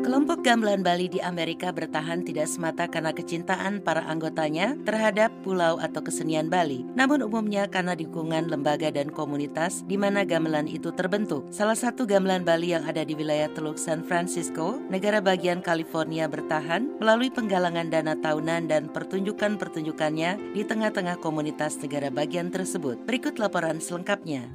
Kelompok gamelan Bali di Amerika bertahan tidak semata karena kecintaan para anggotanya terhadap pulau atau kesenian Bali, namun umumnya karena dukungan lembaga dan komunitas di mana gamelan itu terbentuk. Salah satu gamelan Bali yang ada di wilayah Teluk San Francisco, negara bagian California bertahan melalui penggalangan dana tahunan dan pertunjukan-pertunjukannya di tengah-tengah komunitas negara bagian tersebut. Berikut laporan selengkapnya.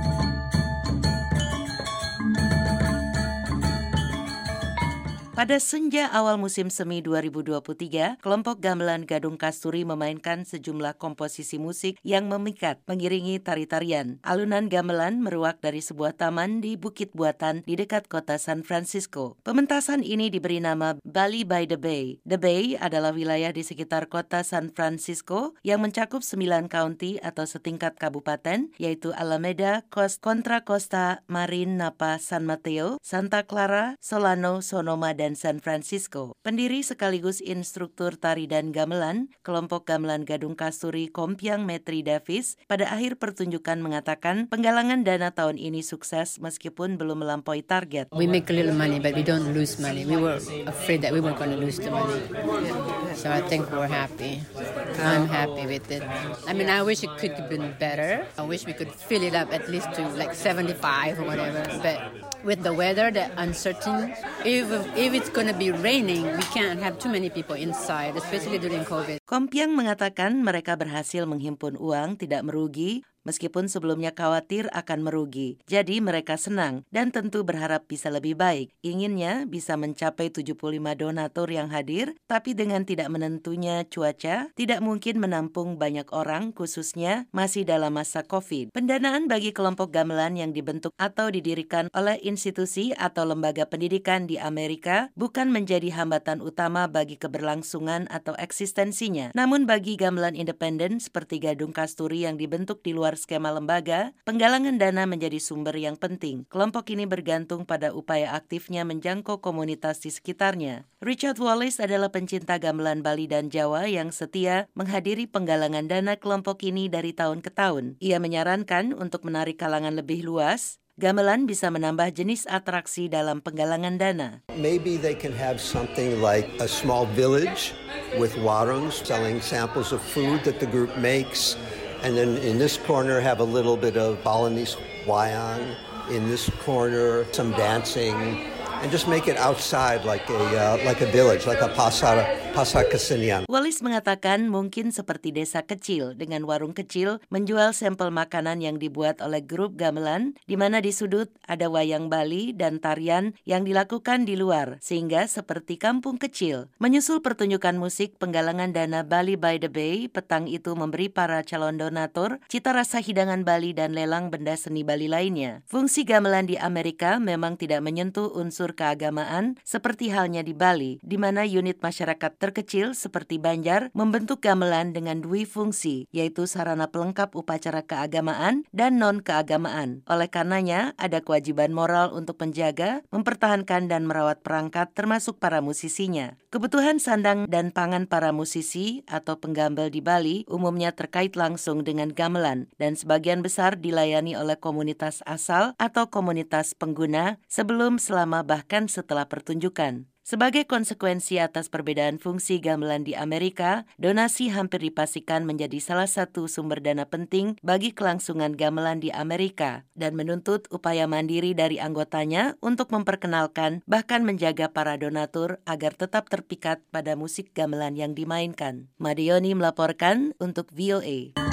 Pada senja awal musim semi 2023, kelompok gamelan Gadung Kasturi memainkan sejumlah komposisi musik yang memikat, mengiringi tari-tarian. Alunan gamelan meruak dari sebuah taman di Bukit Buatan di dekat kota San Francisco. Pementasan ini diberi nama Bali by the Bay. The Bay adalah wilayah di sekitar kota San Francisco yang mencakup 9 county atau setingkat kabupaten, yaitu Alameda, Contra Costa, Marin, Napa, San Mateo, Santa Clara, Solano, Sonoma, dan San Francisco. Pendiri sekaligus instruktur tari dan gamelan, kelompok gamelan Gadung Kasturi Kompiang Metri Davis pada akhir pertunjukan mengatakan penggalangan dana tahun ini sukses meskipun belum melampaui target. We make a little money but we don't lose money. We were afraid that we were going to lose the money. So I think we're happy. I'm happy with it. I mean, I wish it could have been better. I wish we could fill it up at least to like 75 or whatever. But with the weather, the uncertain, if it's going to be raining, we can't have too many people inside, especially during COVID. Kompiang mengatakan mereka berhasil menghimpun uang tidak merugi, meskipun sebelumnya khawatir akan merugi. Jadi mereka senang dan tentu berharap bisa lebih baik. Inginnya bisa mencapai 75 donatur yang hadir, tapi dengan tidak menentunya cuaca, tidak mungkin menampung banyak orang, khususnya masih dalam masa COVID. Pendanaan bagi kelompok gamelan yang dibentuk atau didirikan oleh institusi atau lembaga pendidikan di Amerika bukan menjadi hambatan utama bagi keberlangsungan atau eksistensinya. Namun bagi gamelan independen seperti Gadung Kasturi yang dibentuk di luar skema lembaga, penggalangan dana menjadi sumber yang penting. Kelompok ini bergantung pada upaya aktifnya menjangkau komunitas di sekitarnya. Richard Wallace adalah pencinta gamelan Bali dan Jawa yang setia menghadiri penggalangan dana kelompok ini dari tahun ke tahun. Ia menyarankan untuk menarik kalangan lebih luas, gamelan bisa menambah jenis atraksi dalam penggalangan dana. Maybe they can have something like a small village with warungs selling samples of food that the group makes. And then in this corner have a little bit of Balinese wayang. In this corner, some dancing. And just make it outside like a village, like a pasar kesenian. Wallace mengatakan mungkin seperti desa kecil dengan warung kecil menjual sampel makanan yang dibuat oleh grup gamelan, di mana di sudut ada wayang Bali dan tarian yang dilakukan di luar, sehingga seperti kampung kecil. Menyusul pertunjukan musik penggalangan dana Bali by the Bay, petang itu memberi para calon donatur cita rasa hidangan Bali dan lelang benda seni Bali lainnya. Fungsi gamelan di Amerika memang tidak menyentuh unsur keagamaan seperti halnya di Bali, di mana unit masyarakat terkecil seperti Banjar membentuk gamelan dengan dua fungsi, yaitu sarana pelengkap upacara keagamaan dan non-keagamaan. Oleh karenanya, ada kewajiban moral untuk menjaga, mempertahankan dan merawat perangkat termasuk para musisinya. Kebutuhan sandang dan pangan para musisi atau penggambel di Bali umumnya terkait langsung dengan gamelan dan sebagian besar dilayani oleh komunitas asal atau komunitas pengguna sebelum, selama, bahkan setelah pertunjukan. Sebagai konsekuensi atas perbedaan fungsi gamelan di Amerika, donasi hampir dipastikan menjadi salah satu sumber dana penting bagi kelangsungan gamelan di Amerika dan menuntut upaya mandiri dari anggotanya untuk memperkenalkan bahkan menjaga para donatur agar tetap terpikat pada musik gamelan yang dimainkan. Madioni melaporkan untuk VOA.